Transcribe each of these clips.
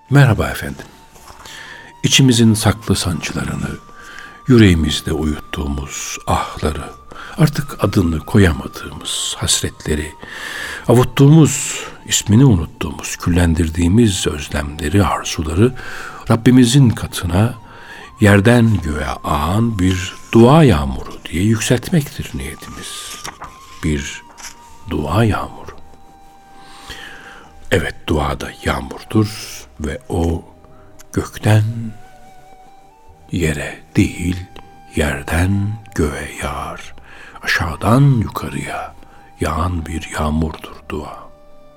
Merhaba efendim. İçimizin saklı sancılarını, yüreğimizde uyuttuğumuz ahları, artık adını koyamadığımız hasretleri, avuttuğumuz, ismini unuttuğumuz, küllendirdiğimiz özlemleri, arzuları Rabbimizin katına yerden göğe ağan bir dua yağmuru diye yükseltmektir niyetimiz. Bir dua yağmuru. Evet, dua da yağmurdur ve o gökten yere değil, yerden göğe yağar. Aşağıdan yukarıya yağan bir yağmurdur dua.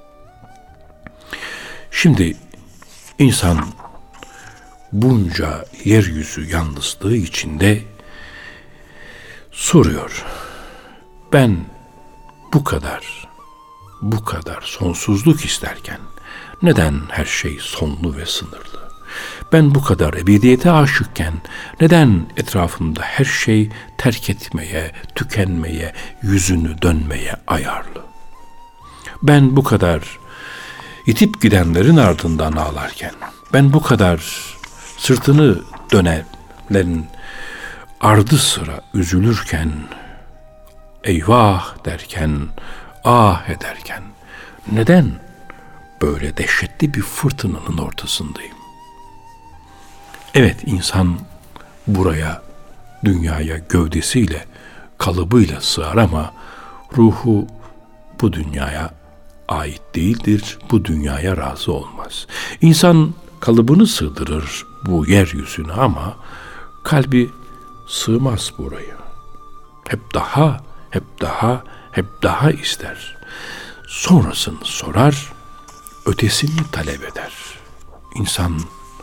Şimdi insan bunca yeryüzü yalnızlığı içinde soruyor. Ben bu kadar sonsuzluk isterken neden her şey sonlu ve sınırlı? Ben bu kadar ebediyete aşıkken neden etrafımda her şey terk etmeye, tükenmeye, yüzünü dönmeye ayarlı? Ben bu kadar itip gidenlerin ardından ağlarken, ben bu kadar sırtını dönenlerin ardı sıra üzülürken, eyvah derken, ah ederken, neden böyle dehşetli bir fırtınanın ortasındayım? Evet, insan buraya, dünyaya gövdesiyle, kalıbıyla sığar ama ruhu bu dünyaya ait değildir, bu dünyaya razı olmaz. İnsan kalıbını sığdırır bu yeryüzüne ama kalbi sığmaz buraya. Hep daha ister. Sonrasını sorar, ötesini talep eder. İnsan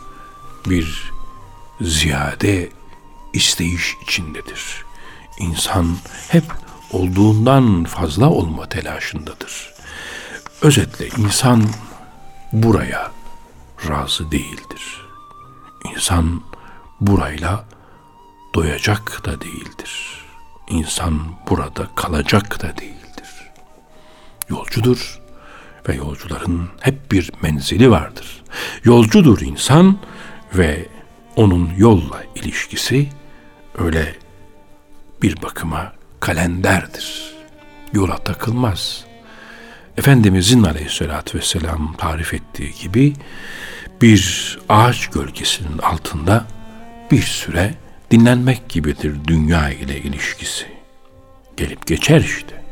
bir ziyade isteyiş içindedir. İnsan hep olduğundan fazla olma telaşındadır. Özetle insan buraya razı değildir. İnsan burayla doyacak da değildir. İnsan burada kalacak da değildir. Yolcudur ve yolcuların hep bir menzili vardır. Yolcudur insan ve onun yolla ilişkisi öyle bir bakıma kalenderdir. Yola takılmaz. Efendimizin aleyhissalatü vesselam tarif ettiği gibi bir ağaç gölgesinin altında bir süre dinlenmek gibidir dünya ile ilişkisi. Gelip geçer işte.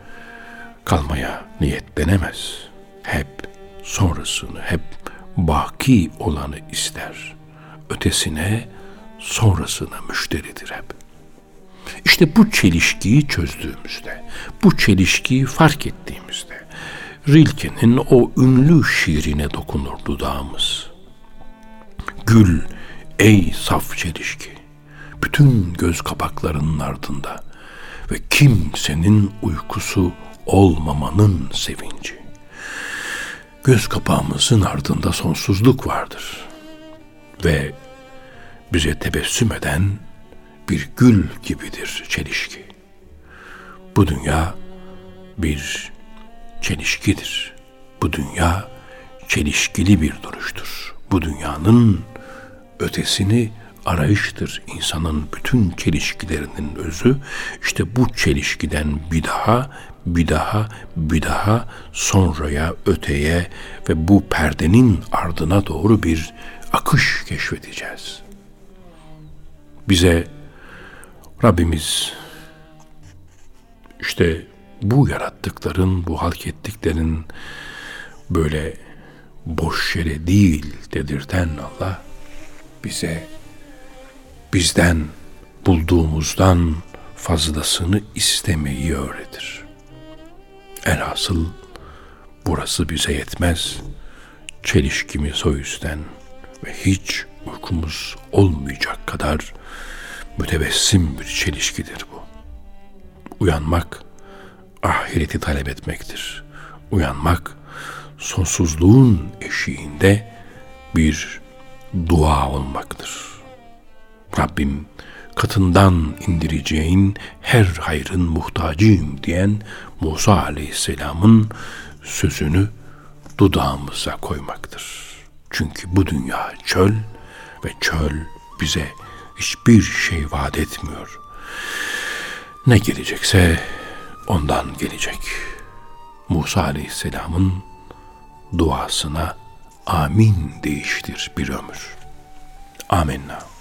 Kalmaya niyetlenemez. Hep sonrasını, hep baki olanı ister. Ötesine, sonrasına müşteridir hep. İşte bu çelişkiyi çözdüğümüzde, bu çelişkiyi fark ettiğimizde, Rilke'nin o ünlü şiirine dokunur dudağımız. Gül, ey saf çelişki, bütün göz kapaklarının ardında ve kimsenin uykusu olmamanın sevinci. Göz kapağımızın ardında sonsuzluk vardır ve bize tebessüm eden bir gül gibidir çelişki. Bu dünya bir çelişkidir. Bu dünya çelişkili bir duruştur. Bu dünyanın ötesini arayıştır. İnsanın bütün çelişkilerinin özü işte bu çelişkiden bir daha sonraya, öteye ve bu perdenin ardına doğru bir akış keşfedeceğiz. Bize Rabbimiz işte bu yarattıkların, bu halk ettiklerin böyle boş yere değil dedirten Allah bize bizden bulduğumuzdan fazlasını istemeyi öğretir. Elhasıl burası bize yetmez. Çelişkimiz o yüzden ve hiç uykumuz olmayacak kadar mütebessim bir çelişkidir bu. Uyanmak ahireti talep etmektir. Uyanmak sonsuzluğun eşiğinde bir dua olmaktır. Rabbim katından indireceğin her hayrın muhtacıyım diyen Musa Aleyhisselam'ın sözünü dudağımıza koymaktır. Çünkü bu dünya çöl ve çöl bize hiçbir şey vaat etmiyor. Ne gelecekse ondan gelecek. Musa Aleyhisselam'ın duasına amin değiştir bir ömür. Amenna.